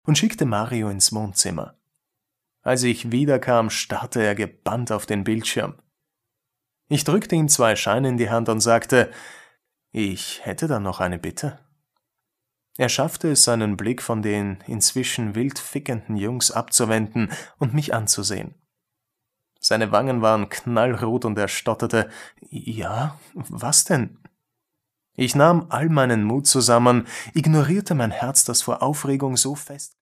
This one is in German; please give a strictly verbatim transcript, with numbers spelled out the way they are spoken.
und schickte Mario ins Wohnzimmer. Als ich wiederkam, starrte er gebannt auf den Bildschirm. Ich drückte ihm zwei Scheine in die Hand und sagte, ich hätte da noch eine Bitte. Er schaffte es, seinen Blick von den inzwischen wild fickenden Jungs abzuwenden und mich anzusehen. Seine Wangen waren knallrot und er stotterte, »Ja, was denn?« Ich nahm all meinen Mut zusammen, ignorierte mein Herz, das vor Aufregung so fest